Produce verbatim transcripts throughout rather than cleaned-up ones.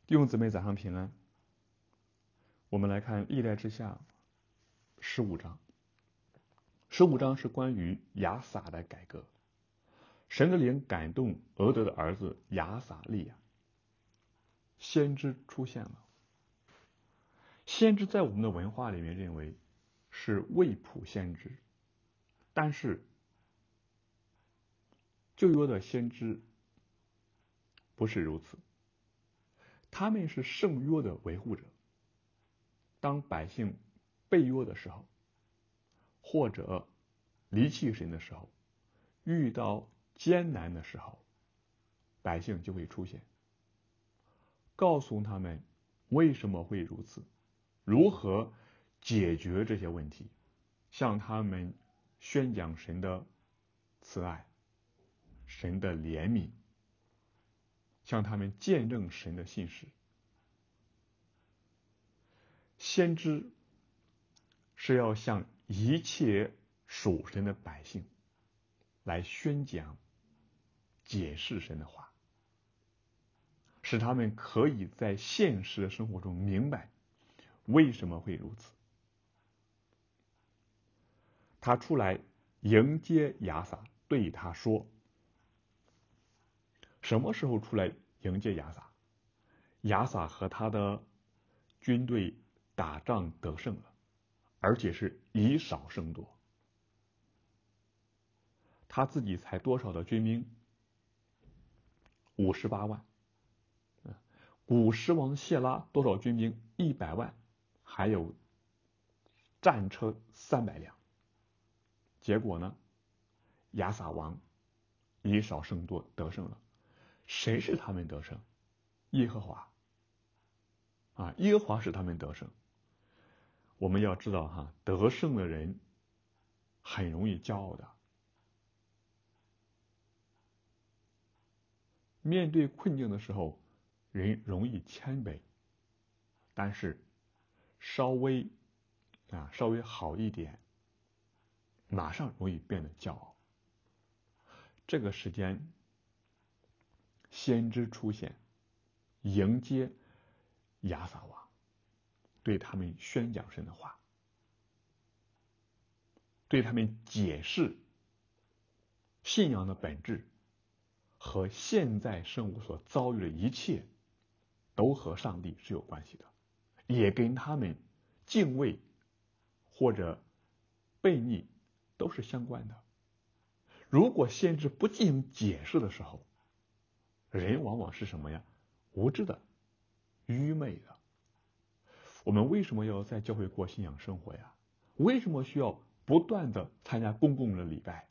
弟兄姊妹，早上平安。我们来看历代志下十五章。十五章是关于亚撒的改革。神的灵感动俄德的儿子亚撒利亚，先知出现了。先知在我们的文化里面认为是未卜先知，但是旧约的先知不是如此，他们是圣约的维护者。当百姓背约的时候，或者离弃神的时候，遇到艰难的时候，百姓就会出现，告诉他们为什么会如此，如何解决这些问题，向他们宣讲神的慈爱、神的怜悯，向他们见证神的信实。先知是要向一切属神的百姓来宣讲、解释神的话，使他们可以在现实的生活中明白为什么会如此。他出来迎接亚撒，对他说：什么时候出来迎接亚撒？亚撒和他的军队打仗得胜了，而且是以少胜多。他自己才多少的军兵？五十八万。古时王谢拉多少军兵？一百万，还有战车三百辆。结果呢？亚撒王以少胜多，得胜了。谁使他们得胜？耶和华啊，耶和华使他们得胜。我们要知道哈，得胜的人很容易骄傲的。面对困境的时候，人容易谦卑，但是稍微啊稍微好一点，马上容易变得骄傲。这个时间，先知出现，迎接亚撒王，对他们宣讲神的话，对他们解释信仰的本质和现在生活所遭遇的一切都和上帝是有关系的，也跟他们敬畏或者悖逆都是相关的。如果先知不进行解释的时候，人往往是什么呀？无知的、愚昧的。我们为什么要在教会过信仰生活呀？为什么需要不断的参加公共的礼拜？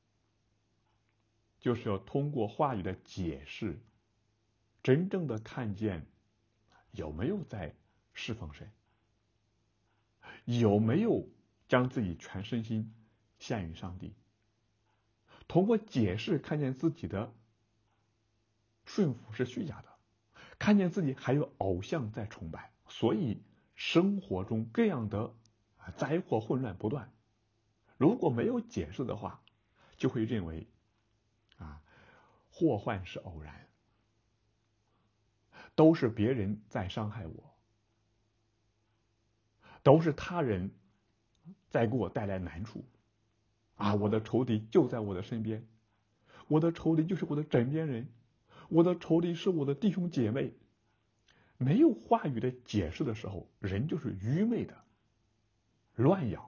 就是要通过话语的解释，真正的看见有没有在侍奉神，有没有将自己全身心献于上帝。通过解释看见自己的顺服是虚假的，看见自己还有偶像在崇拜，所以生活中各样的灾祸混乱不断。如果没有解释的话，就会认为啊，祸患是偶然，都是别人在伤害我，都是他人在给我带来难处啊！我的仇敌就在我的身边，我的仇敌就是我的枕边人，我的仇敌是我的弟兄姐妹。没有话语的解释的时候，人就是愚昧的，乱咬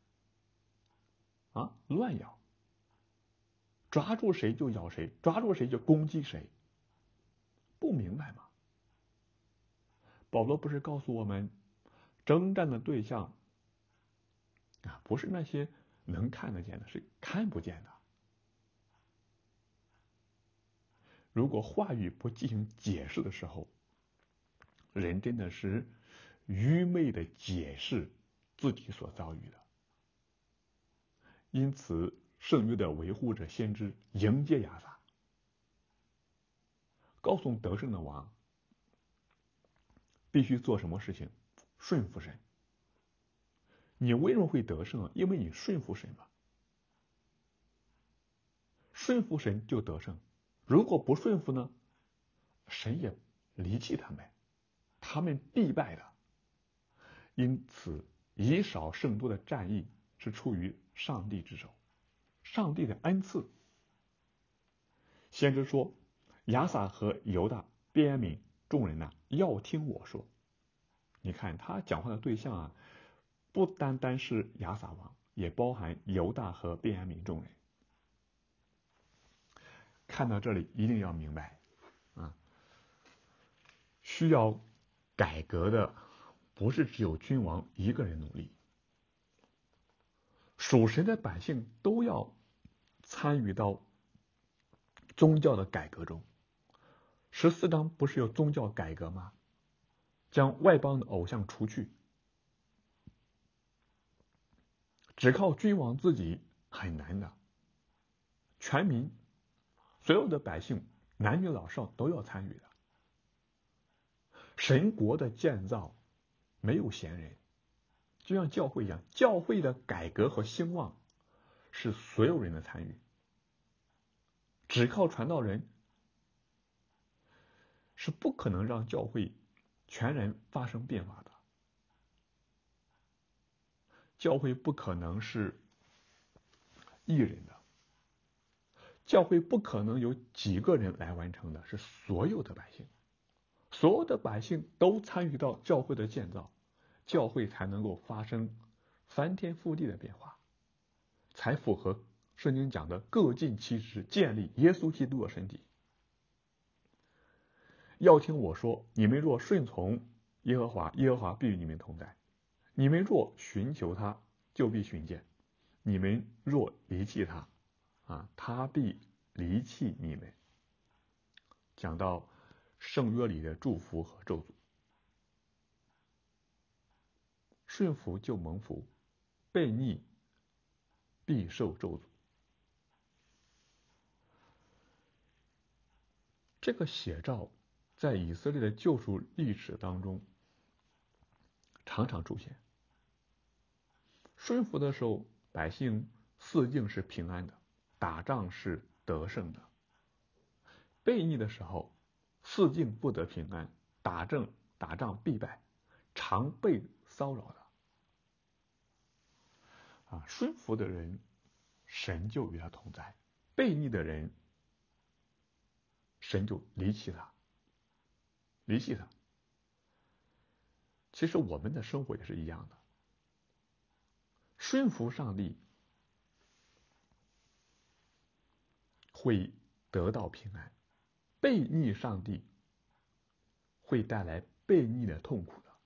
啊，乱咬，抓住谁就咬谁，抓住谁就攻击谁，不明白吗？保罗不是告诉我们，征战的对象啊，不是那些能看得见的，是看不见的。如果话语不进行解释的时候，人真的是愚昧的解释自己所遭遇的。因此，圣约的维护者先知迎接亚撒，告诉得胜的王必须做什么事情？顺服神。你为什么会得胜啊？因为你顺服神嘛。顺服神就得胜，如果不顺服呢，神也离弃他们， 他们必败的。因此，以少胜多的战役是出于上帝之手，上帝的恩赐。先知说，亚撒和犹大、便雅悯众人呢、啊，要听我说。你看他讲话的对象啊，不单单是亚撒王，也包含犹大和便雅悯众人。看到这里一定要明白啊，需要改革的不是只有君王一个人努力，属神的百姓都要参与到宗教的改革中。十四章不是有宗教改革吗？将外邦的偶像除去，只靠君王自己很难的，全民所有的百姓男女老少都要参与的。神国的建造没有闲人，就像教会一样，教会的改革和兴旺是所有人的参与，只靠传道人是不可能让教会全然发生变化的。教会不可能是一人的，教会不可能有几个人来完成的，是所有的百姓，所有的百姓都参与到教会的建造，教会才能够发生翻天覆地的变化，才符合圣经讲的各尽其职，建立耶稣基督的身体。要听我说，你们若顺从耶和华，耶和华必与你们同在；你们若寻求他，就必寻见；你们若离弃他，啊，他必离弃你们。讲到圣约里的祝福和咒诅，顺服就蒙福，悖逆必受咒诅。这个写照在以色列的救赎历史当中常常出现。顺服的时候，百姓四境是平安的，打仗是得胜的；悖逆的时候，四境不得平安，打仗打仗必败，常被骚扰的。啊，顺服的人，神就与他同在；悖逆的人，神就离弃他，离弃他。其实我们的生活也是一样的，顺服上帝会得到平安，悖逆上帝会带来悖逆的痛苦的。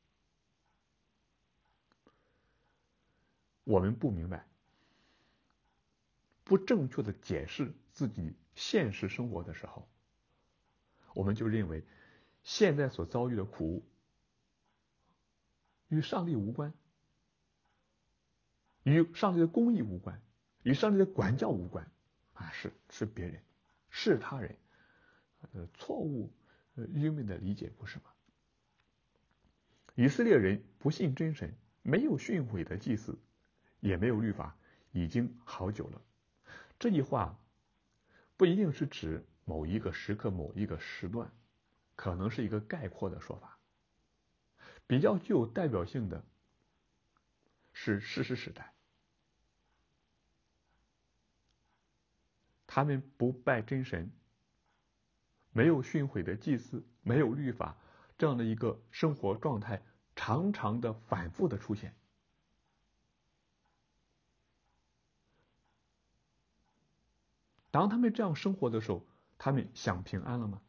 我们不明白，不正确的解释自己现实生活的时候，我们就认为现在所遭遇的苦与上帝无关，与上帝的公义无关，与上帝的管教无关啊，是是别人，是他人，呃，错误、呃、愚昧的理解，不是吗？以色列人不信真神，没有训诲的祭祀，也没有律法，已经好久了。这句话不一定是指某一个时刻、某一个时段，可能是一个概括的说法。比较具有代表性的是士师时代，他们不拜真神，没有训诲的祭祀，没有律法，这样的一个生活状态常常的反复的出现。当他们这样生活的时候，他们享平安了吗？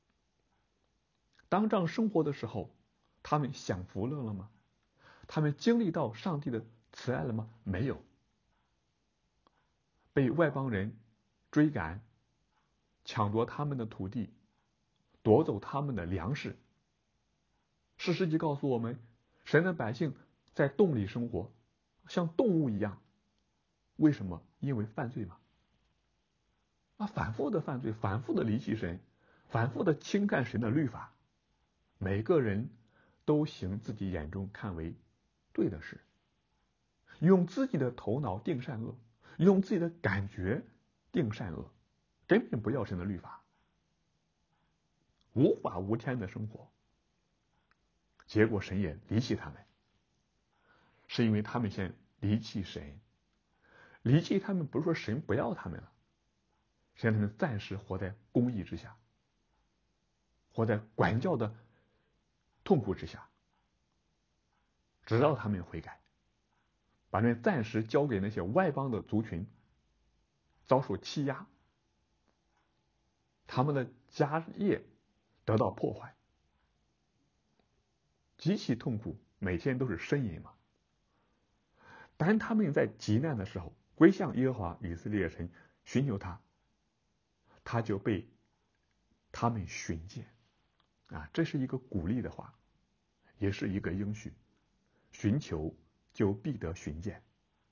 当这样生活的时候，他们享福乐了吗？他们经历到上帝的慈爱了吗？没有。被外邦人追赶，抢夺他们的土地，夺走他们的粮食。士师记告诉我们，神的百姓在洞里生活，像动物一样。为什么？因为犯罪嘛。啊，反复的犯罪，反复的离弃神，反复的轻看神的律法。每个人都行自己眼中看为对的事，用自己的头脑定善恶，用自己的感觉定善恶，根本不要神的律法，无法无天的生活。 结果神也离弃他们，是因为他们先离弃神。离弃他们不是说神不要他们了，是让他们暂时活在公义之下，活在管教的痛苦之下，直到他们悔改，把他们暂时交给那些外邦的族群，遭受欺压，他们的家业得到破坏，极其痛苦，每天都是呻吟嘛。当他们在极难的时候归向耶和华以色列神，寻求他，他就被他们寻见啊！这是一个鼓励的话，也是一个应许，寻求就必得寻见。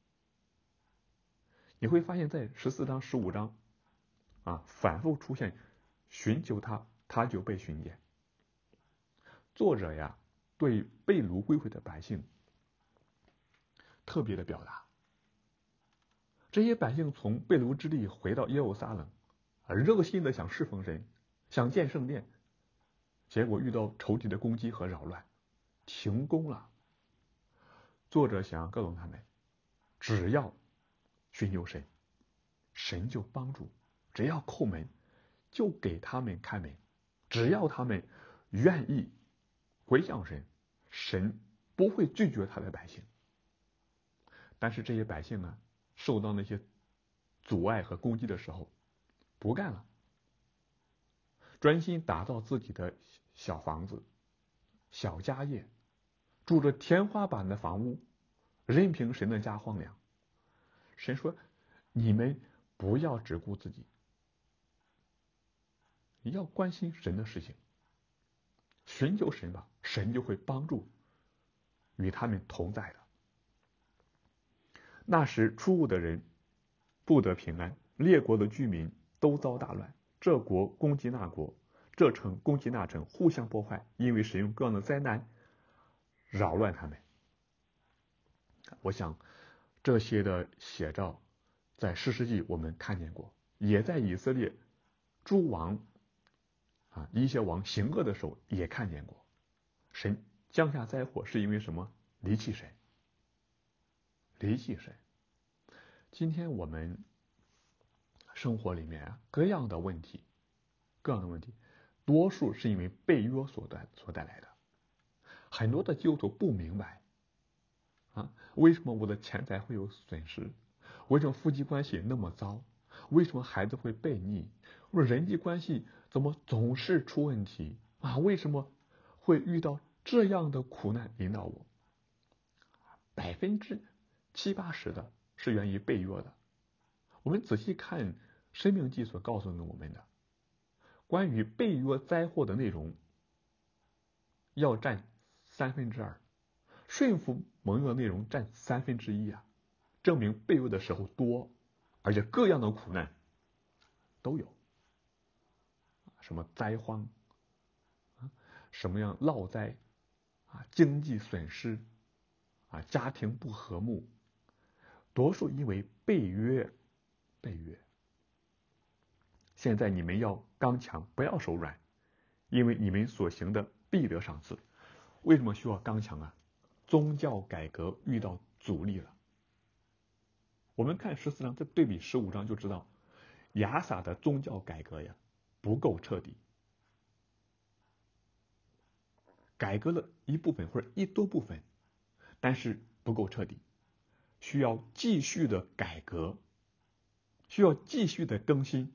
你会发现在十四章十五章啊，反复出现寻求他，他就被寻见。作者呀对被掳归回的百姓特别的表达，这些百姓从被掳之地回到耶路撒冷，热心的想侍奉神，想建圣殿，结果遇到仇敌的攻击和扰乱，停工了。作者想要告诉他们，只要寻求神，神就帮助；只要叩门，就给他们开门；只要他们愿意回向神，神不会拒绝他的百姓。但是这些百姓啊，受到那些阻碍和攻击的时候，不干了，专心打造自己的小房子、小家业，住着天花板的房屋，任凭神的家荒凉。神说：你们不要只顾自己，你要关心神的事情，寻求神吧，神就会帮助与他们同在的。那时出入的人不得平安，列国的居民都遭大乱，这国攻击那国，这城攻击那城，互相破坏，因为神用各样的灾难扰乱他们。我想这些的写照在士师记我们看见过，也在以色列诸王啊一些王行恶的时候也看见过。神降下灾祸是因为什么？离弃神，离弃神。今天我们生活里面啊，各样的问题，各样的问题，多数是因为被约所带所带来的。很多的基督徒不明白啊，为什么我的钱财会有损失？为什么夫妻关系那么糟？为什么孩子会悖逆？我人际关系怎么总是出问题啊？为什么会遇到这样的苦难临到我？百分之七八十的是源于被约的。我们仔细看申命记所告诉我们的关于被约灾祸的内容，要占三分之二，顺服盟约的内容占三分之一啊，证明被约的时候多，而且各样的苦难都有，什么灾荒啊，什么样涝灾啊，经济损失啊，家庭不和睦，多数因为被约，被约。现在你们要刚强，不要手软，因为你们所行的必得赏赐。为什么需要刚强啊？宗教改革遇到阻力了。我们看十四章，再对比十五章就知道，亚撒的宗教改革呀不够彻底，改革了一部分或者一多部分，但是不够彻底，需要继续的改革，需要继续的更新。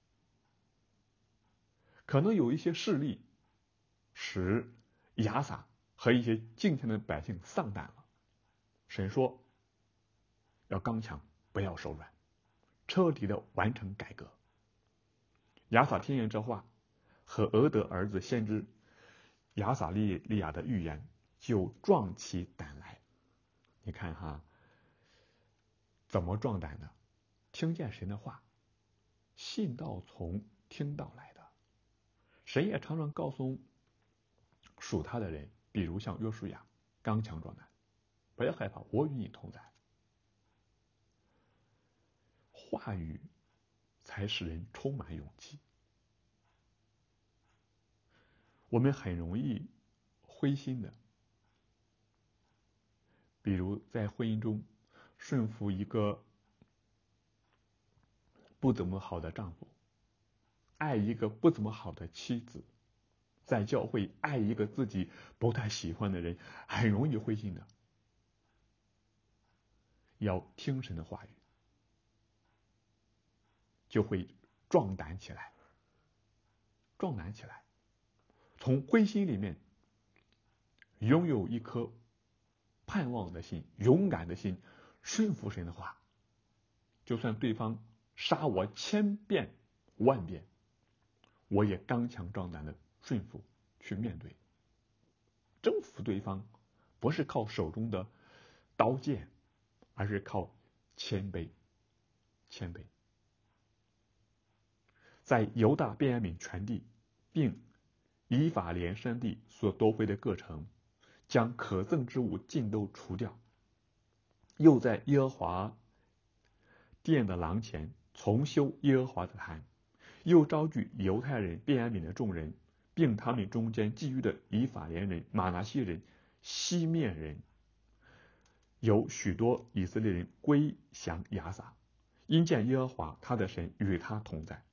可能有一些势力使亚撒和一些敬虔的百姓丧胆了。神说要刚强，不要手软，彻底的完成改革。亚撒听见这话，和俄德儿子先知亚撒利利亚的预言，就壮起胆来。你看哈，怎么壮胆呢？听见神的话，信道从听道来的。神也常常告诉属他的人，比如像约书亚，刚强壮胆，不要害怕，我与你同在。话语才使人充满勇气。我们很容易灰心的比如在婚姻中顺服一个不怎么好的丈夫，爱一个不怎么好的妻子，在教会爱一个自己不太喜欢的人，很容易灰心的。要听神的话语，就会壮胆起来，壮胆起来，从灰心里面拥有一颗盼望的心，勇敢的心，顺服神的话。就算对方杀我千遍万遍，我也刚强壮胆的顺服去面对。征服对方不是靠手中的刀剑，而是靠谦卑。谦卑。在犹大便雅悯全地并以法莲山地所夺回的各城，将可憎之物尽都除掉，又在耶和华殿的廊前重修耶和华的坛，又招聚犹太人便雅悯的众人，并他们中间寄居的以法莲人、马拿西人、西面人，有许多以色列人归降亚撒，因见耶和华他的神与他同在。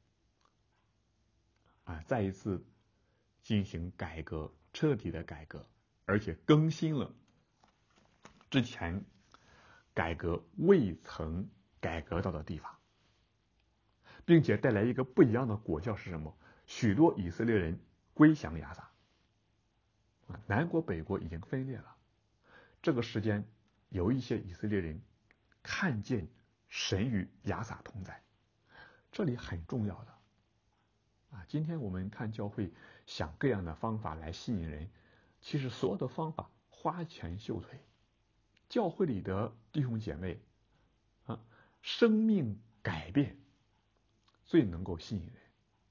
啊，再一次进行改革，彻底的改革，而且更新了之前改革未曾改革到的地方，并且带来一个不一样的果效是什么？许多以色列人归降亚撒。啊，南国北国已经分裂了，这个时间有一些以色列人看见神与亚撒同在，这里很重要的。啊，今天我们看教会想各样的方法来吸引人，其实所有的方法花拳绣腿。教会里的弟兄姐妹啊，生命改变最能够吸引人。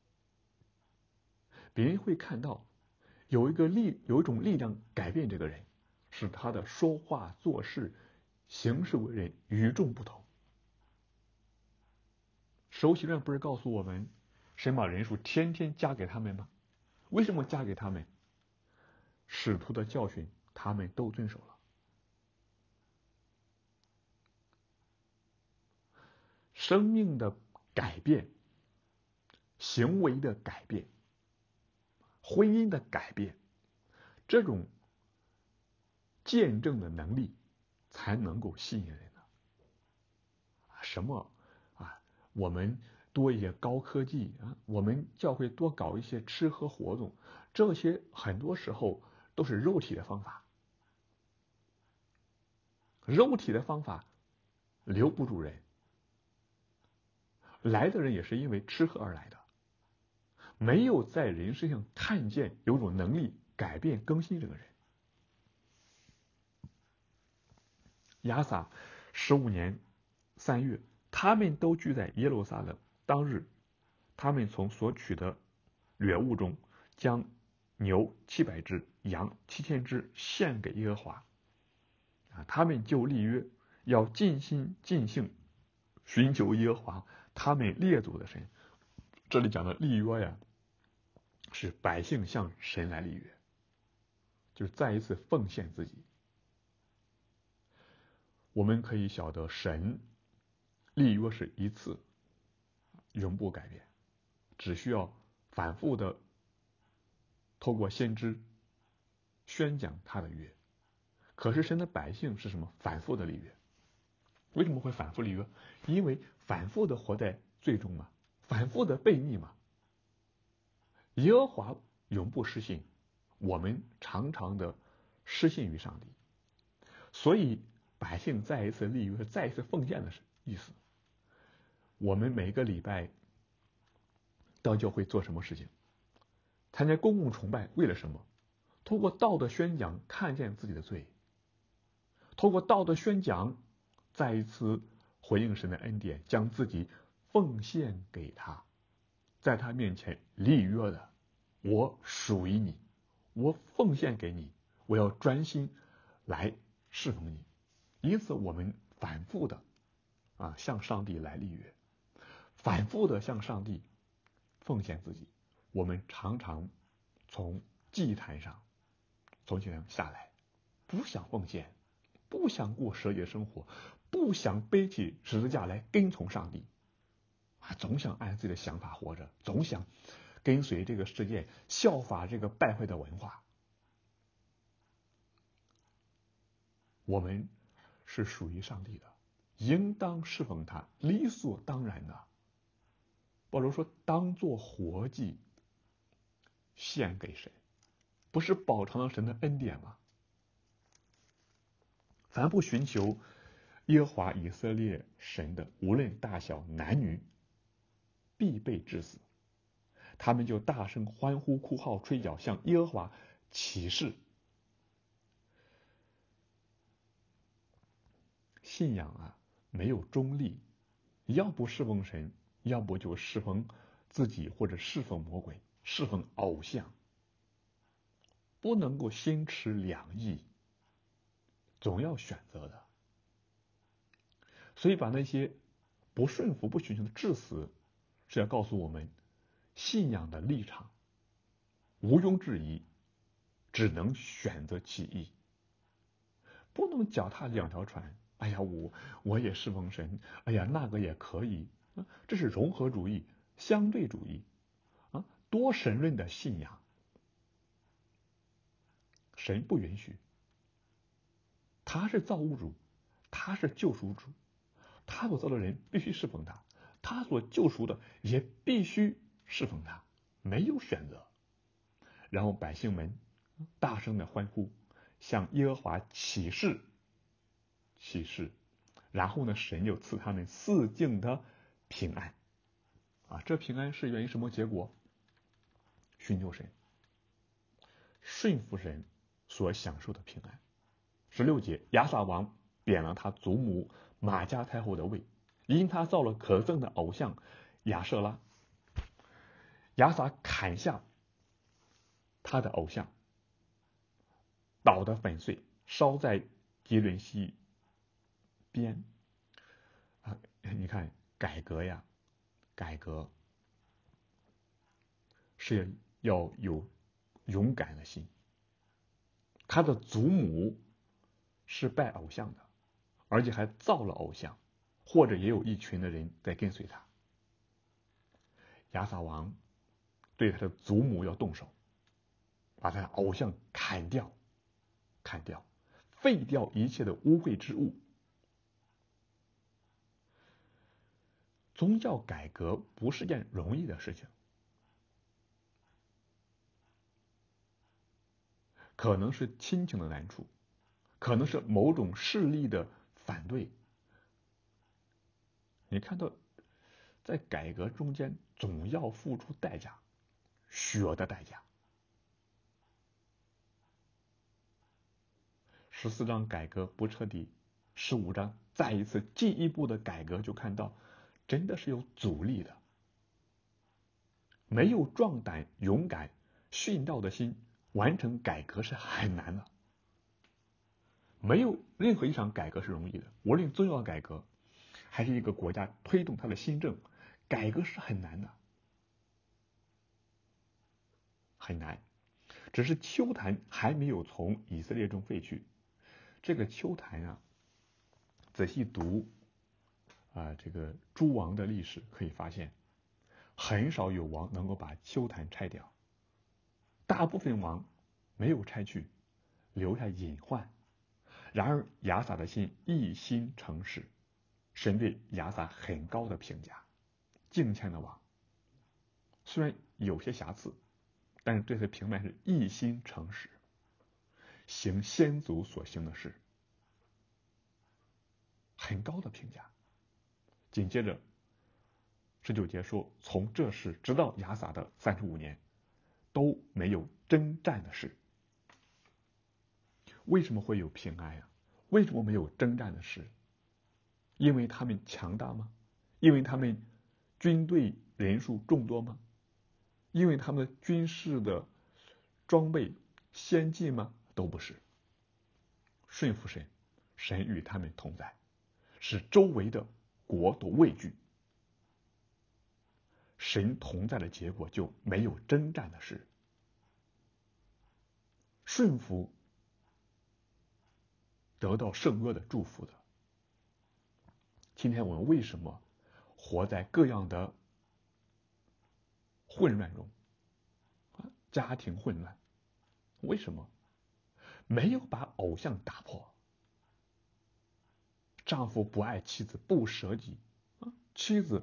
别人会看到有一个力，有一种力量改变这个人，使他的说话做事行事为人与众不同。使徒行传不是告诉我们神把人数天天加给他们吗？为什么加给他们？使徒的教训他们都遵守了。生命的改变，行为的改变，婚姻的改变，这种见证的能力才能够吸引人的。什么啊？我们多一些高科技啊，我们教会多搞一些吃喝活动，这些很多时候都是肉体的方法。肉体的方法留不住人，来的人也是因为吃喝而来的，没有在人身上看见有种能力改变更新这个人。亚撒十五年三月，他们都聚在耶路撒冷。当日，他们从所取的掠物中，将牛七百只，羊七千只献给耶和华。啊，他们就立约，要尽心尽性寻求耶和华他们列祖的神。这里讲的立约呀，是百姓向神来立约，就是再一次奉献自己。我们可以晓得神立约是一次，永不改变，只需要反复的透过先知宣讲他的约。可是神的百姓是什么？反复的立约。为什么会反复立约？因为反复的活在罪中嘛，反复的悖逆嘛。耶和华永不失信，我们常常的失信于上帝，所以百姓再一次立约，再一次奉献的意思。我们每个礼拜到教会做什么事情？参加公共崇拜，为了什么？通过道德宣讲看见自己的罪，通过道德宣讲再一次回应神的恩典，将自己奉献给他，在他面前立约的，我属于你，我奉献给你，我要专心来侍奉你。因此我们反复的啊向上帝来立约，反复的向上帝奉献自己。我们常常从祭坛上从祭坛上下来，不想奉献， 不想过蛇界生活，不想背起十字架来跟从上帝，啊，总想按自己的想法活着，总想跟随这个世界，效法这个败坏的文化。我们是属于上帝的，应当侍奉他，理所当然的。保罗说，当作活祭献给神，不是饱尝了神的恩典吗？凡不寻求耶和华以色列神的，无论大小男女，必被致死。他们就大声欢呼哭号吹角，向耶和华起誓。信仰啊，没有中立，要不侍奉神，要不就侍奉自己，或者侍奉魔鬼，侍奉偶像，不能够心持两意，总要选择的。所以把那些不顺服、不寻求的致死，是要告诉我们信仰的立场毋庸置疑，只能选择其一，不能脚踏两条船。哎呀，我我也侍奉神，哎呀，那个也可以，这是融合主义、相对主义啊，多神论的信仰，神不允许。他是造物主，他是救赎主，他所造的人必须侍奉他，他所救赎的也必须侍奉他，没有选择。然后百姓们大声的欢呼，向耶和华起誓，起誓，然后呢，神又赐他们四境的平安啊！这平安是源于什么结果？寻求神、顺服神所享受的平安。十六节，亚撒王贬了他祖母玛迦太后的位，因他造了可憎的偶像亚舍拉。亚撒砍下他的偶像，捣得粉碎，烧在基伦西边啊！你看，改革呀，改革是要有勇敢的心。他的祖母是拜偶像的，而且还造了偶像，或者也有一群的人在跟随他。亚撒王对他的祖母要动手，把他的偶像砍掉，砍掉，废掉一切的污秽之物。宗教改革不是件容易的事情，可能是亲情的难处，可能是某种势力的反对。你看到在改革中间总要付出代价，血的代价。十四章改革不彻底，十五章再一次进一步的改革，就看到真的是有阻力的。没有壮胆、勇敢、殉道的心，完成改革是很难的。没有任何一场改革是容易的，无论宗教改革还是一个国家推动它的新政，改革是很难的，很难。只是丘坛还没有从以色列中废去。这个丘坛啊，仔细读啊，这个诸王的历史可以发现，很少有王能够把丘坛拆掉，大部分王没有拆去，留下隐患。然而亚撒的心一心诚实，神对亚撒很高的评价，敬虔的王，虽然有些瑕疵，但是对他评判是一心诚实，行先祖所行的事，很高的评价。紧接着十九节说，从这时直到亚撒的三十五年都没有征战的事。为什么会有平安呀？为什么没有征战的事？因为他们强大吗？因为他们军队人数众多吗？因为他们的军事的装备先进吗？都不是。顺服神，神与他们同在，使周围的国都畏惧。神同在的结果就没有征战的事。顺服得到圣约的祝福的。今天我们为什么活在各样的混乱中？家庭混乱，为什么没有把偶像打破？丈夫不爱妻子，不舍己，妻子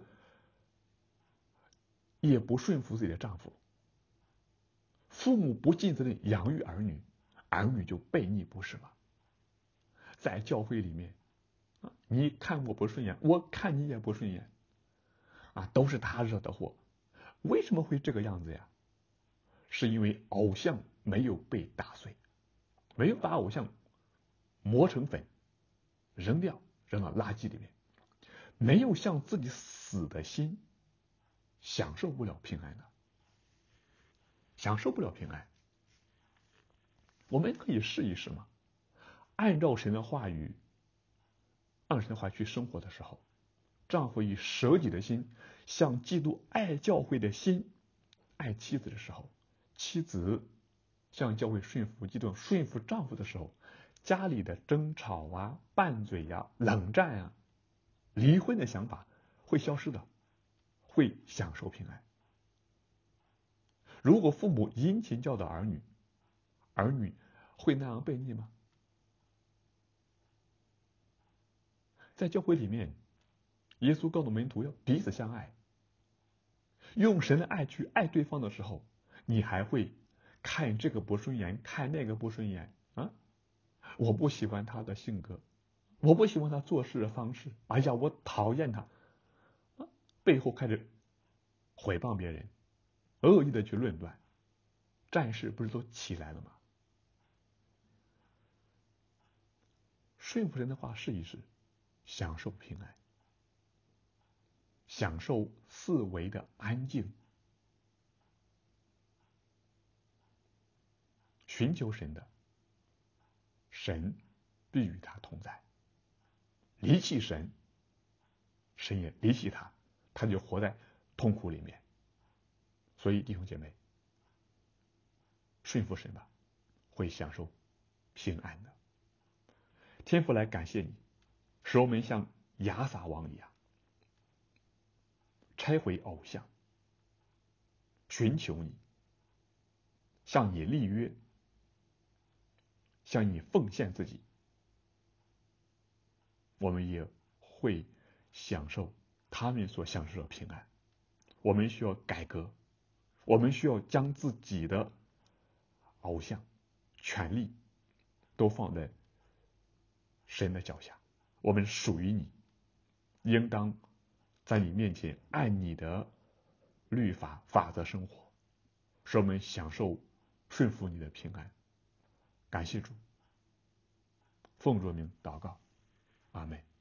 也不顺服自己的丈夫，父母不尽责任养育儿女，儿女就悖逆，不是吗？在教会里面，你看我不顺眼，我看你也不顺眼，啊，都是他惹的祸。为什么会这个样子呀？是因为偶像没有被打碎，没有把偶像磨成粉，扔掉，扔到垃圾里面，没有向自己死的心享受不了平安的，享受不了平安。我们可以试一试嘛，按照神的话语，按神的话去生活的时候，丈夫以舍己的心，像基督爱教会的心爱妻子的时候，妻子向教会顺服基督顺服丈夫的时候，家里的争吵啊、拌嘴呀、啊、冷战啊、离婚的想法会消失的，会享受平安。如果父母殷勤教导儿女，儿女会那样悖逆吗？在教会里面，耶稣告诉门徒要彼此相爱，用神的爱去爱对方的时候，你还会看这个不顺眼，看那个不顺眼啊！我不喜欢他的性格，我不喜欢他做事的方式，哎呀，我讨厌他，啊，背后开始毁谤别人，恶意的去论断，战事不是都起来了吗？顺服神的话试一试，享受平安，享受四维的安静，寻求神的，神必与他同在；离弃神，神也离弃他，他就活在痛苦里面。所以弟兄姐妹，顺服神吧，会享受平安的。天父来感谢你，使我们像亚撒王一样，拆毁偶像，寻求你，向你立约，向你奉献自己，我们也会享受他们所享受的平安。我们需要改革，我们需要将自己的偶像、权利都放在神的脚下，我们属于你，应当在你面前按你的律法法则生活，使我们享受顺服你的平安。感谢主，奉主名祷告，阿们。